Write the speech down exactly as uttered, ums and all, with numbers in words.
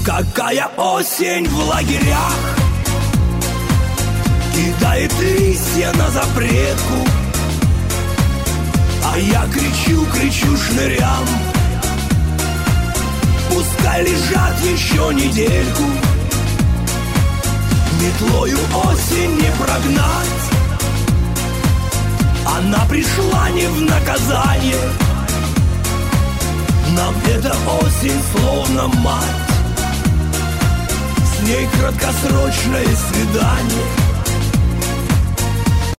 Какая осень в лагерях кидает листья на запретку, а я кричу, кричу шнырям: пускай лежат еще недельку. Метлою осень не прогнать, она пришла не в наказание. Нам эта осень словно мать, с ней краткосрочное свидание.